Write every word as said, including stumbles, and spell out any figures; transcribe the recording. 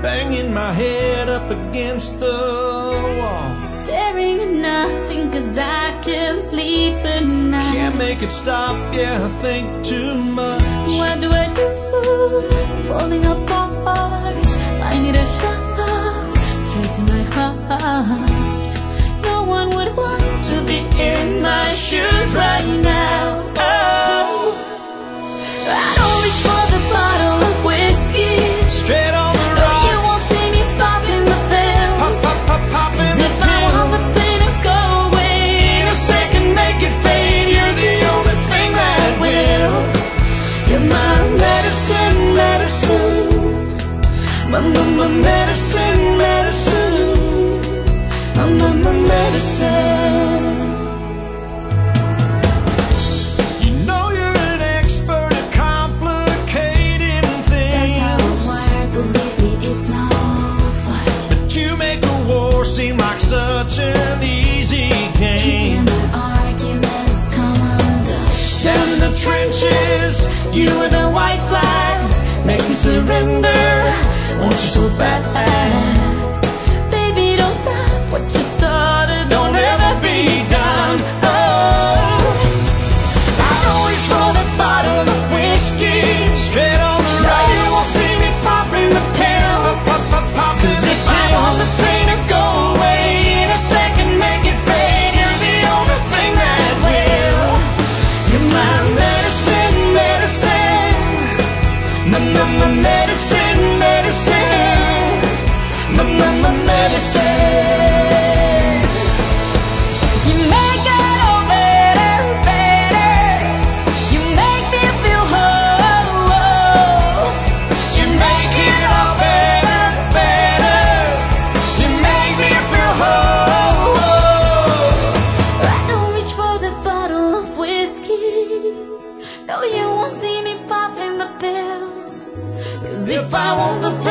banging my head up against the wall, staring at nothing 'cause I can't sleep at night. Can't make it stop, yeah, I think too much. What do I do? Falling apart. I need a shot straight to my heart. No one would want to be in my shoes right now. Oh, I don't reach for the bottle of whiskey. Straight on the No, rocks. you won't see me popping the pills. Pop, pop, pop, popping the If I want the pain to go away in a second, make it fade, you're the only thing that will. You're my medicine, medicine. My, my, my medicine, medicine. My, my, my medicine. You know you're an expert at complicating things. That's how I'm wired, believe me, it's no fun. But you make a war seem like such an easy He's game. in my arguments, come undone. Down in the trenches, You were the white flag, make me surrender. Want you so bad. Baby, don't stop what you started, don't ever be done. Oh, I don't reach for the bottle of whiskey. straight on the No, rocks. you won't see me popping the pill. Pop, pop, popping 'Cause the if I want the pain to go away in a second, make it fade, you're the only thing that will. You're my medicine, medicine. My, my, my medicine, medicine. My, my, my medicine. You make it all better, better. You make me feel whole. You make it all better, better. You make me feel whole. I don't reach for the bottle of whiskey. No, you won't see me popping the pills. 'Cause if I want the